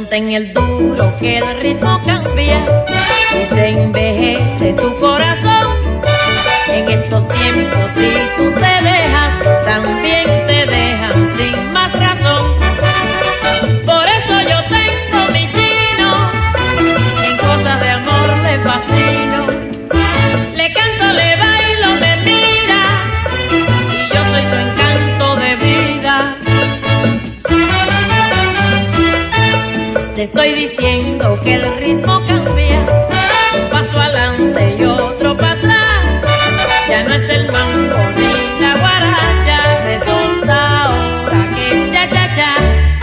Ponte en el duro que el ritmo cambia y se envejece tu corazón. En estos tiempos si tú te dejas, también te dejan sin más razón. Por eso yo tengo mi chino, en cosas de amor le fascino. Le canto, le bailo, me mira y yo soy su encanto de vida. Le estoy diciendo que el ritmo cambia, un paso adelante y otro para atrás. Ya no es el mambo ni la guaracha, resulta ahora que es cha-cha-cha.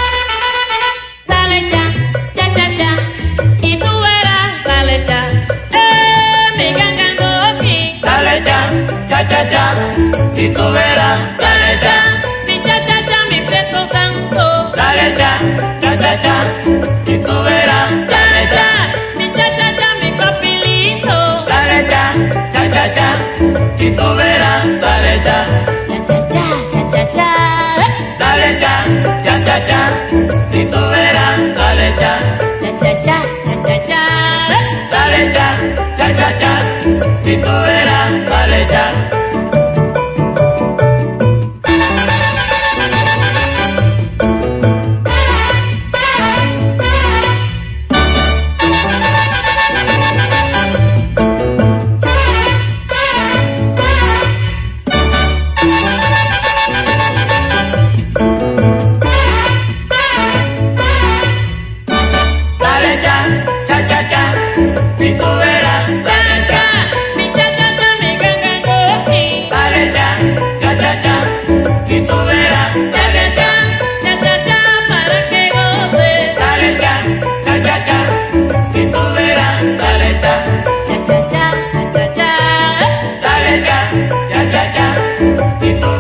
Dale cha, cha-cha-cha, y tú verás, dale cha. Mi gangandoki. Dale cha, cha-cha-cha, y tú verás, dale cha. Mi cha-cha-cha, mi Prieto Santo. Dale cha, cha-cha-cha, y tú verás, dale cha. Mi cha-cha-cha, mi papilito. Dale cha, cha-cha-cha, y tú verás, dale cha. Cha-cha-cha, cha-cha-cha. Dale cha, cha-cha-cha, y tú verás, dale cha. Cha-cha-cha, cha-cha-cha. Dale cha, cha-cha-cha, y tú verás, dale cha. Dale cha, cha-cha-cha, y tú verás, dale cha. Mi cha-cha-cha, mi gangangoki. Dale cha, cha-cha-cha, y tú verás, dale cha. Cha-cha-cha, para que goces. Dale cha, cha-cha-cha, y tú verás, dale cha. Cha-cha-cha, cha-cha-cha. Dale cha, cha-cha-cha, y tú